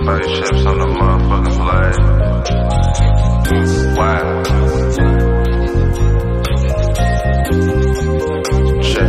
Spaceships on the motherfucking flag. Wow. Check.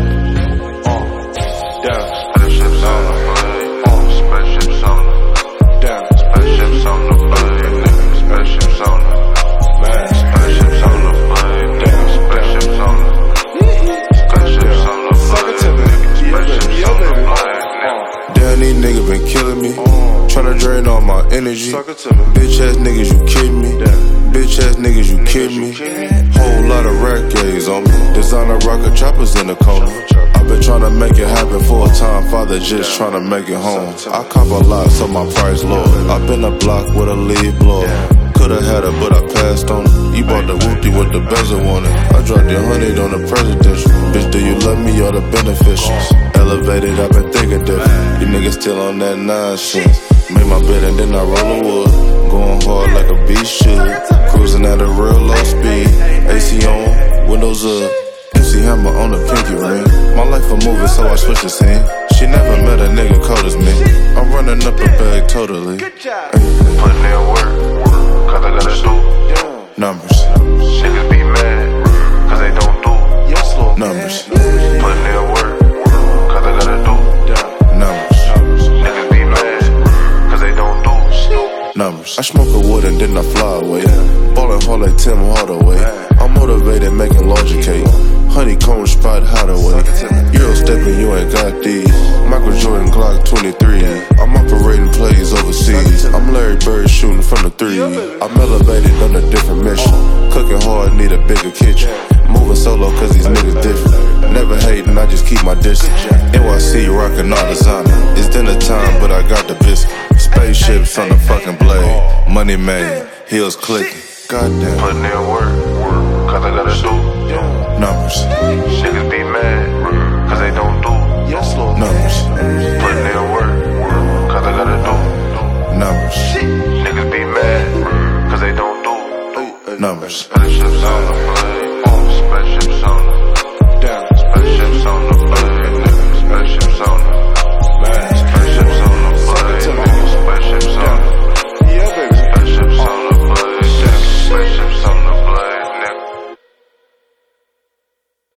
Down. Spaceships on the flag. Spaceships on the. Down. Spaceships on the flag. Spaceships on the. Man. Spaceships on the flag. Down. Spaceships on the. Spaceships on the flag. Spaceships on the flag. Damn, these niggas been killing me. Tryna drain all my energy. Bitch ass niggas, you kidding me? Bitch ass niggas, you kidding me? Whole lot of rack gaze on me. Designer rocket choppers in the corner. I've been tryna make it happen for a time. Father just tryna make it home. I cop a lot, so my price low. I've been a block with a lead blower. Coulda had her, but I passed on her. You bought the whoopty with the bezel on it. I dropped your 100 on the presidential. Bitch, do you love me or the beneficials? Elevated, I've been thinking different. You niggas still on that nonsense. Made my bed and then I roll the wood. Going hard like a beast should. Cruising at a real low speed. AC on, windows up. MC Hammer on the pinky ring. My life a movie, so I switch the scene. She never met a nigga cold as me. I'm running up a bag totally. Putting in work, cause I gotta do Numbers. Niggas be mad, cause they don't do Numbers. Putting in work, cause I gotta do Numbers. Niggas be mad, cause they don't do Numbers. I smoke a wood and then I fly away. Ballin' hard like Tim Hardaway. I'm motivated, making larger cake. Honeycomb spot hideaway. Euro stepping, you ain't got these. Michael Jordan Glock 23. I'm operating plays overseas. I'm Larry Bird shooting from the 3. I'm elevated on a different mission. Cooking hard, need a bigger kitchen. Moving solo cause these niggas different. Never hating, I just keep my distance. NYC rockin' all designer. It's dinner time, but I got the biscuit. Spaceships on the fucking blade. Money made, heels clicking. Goddamn. Putting in work,